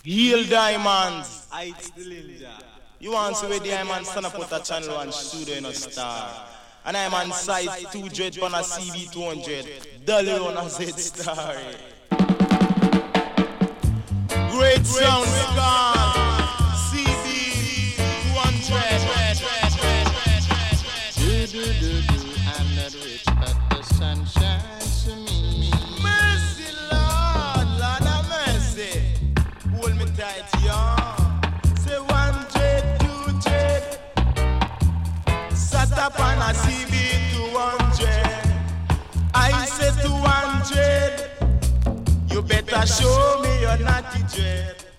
Heal Diamonds. It's the Ninja. You want to see where Diamond stand up with a channel one studio in a star. And I'm on size 2 dread on a CB200. Dolly on a Z star. Great sound gone. CB200. I'm not rich, but the sun shines to me. Mercy, Lord, Lord have mercy. Hold me tight, y'all. Say 100, 200. Sat up on a CB200. I say 200. You better show me your naughty dread.